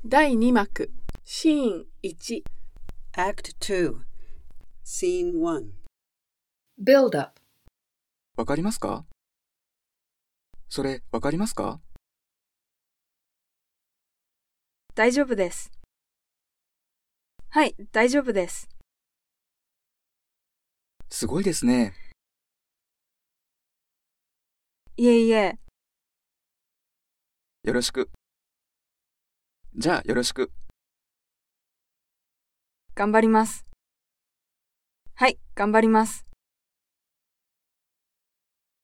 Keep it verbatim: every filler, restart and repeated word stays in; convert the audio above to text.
だいに幕シーンいち Act two, Scene one. Build up. わかりますか？それ、わかりますか？ 大丈夫です。はい、大丈夫です。 すごいですね。 いえいえ。 よろしく。じゃあ、よろしく。 頑張ります。はい、頑張ります。